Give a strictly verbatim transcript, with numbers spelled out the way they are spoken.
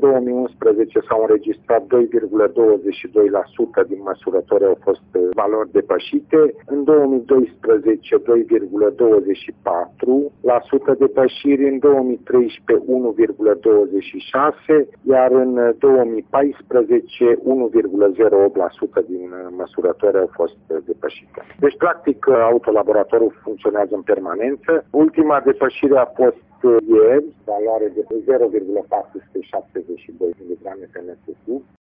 două mii unsprezece s-au înregistrat doi virgulă douăzeci și doi la sută din măsurători au fost valori depășite, în două mii doisprezece doi virgulă douăzeci și patru la sută depășiri, în două mii treisprezece unu virgulă douăzeci și șase, iar în două mii paisprezece unu virgulă zero opt la sută din măsurători au fost depășite. Deci, practic, autolaboratorul funcționează în permanență. Ultima depășire a fost ieri, valoare de zero virgulă patru sute șaptezeci și doi miligrame pe metru cub.